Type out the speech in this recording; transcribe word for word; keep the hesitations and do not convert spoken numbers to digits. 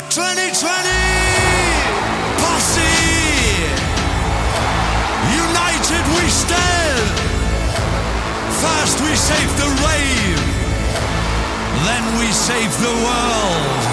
twenty twenty Posse, united we stand. First we save the rave, then we save the world.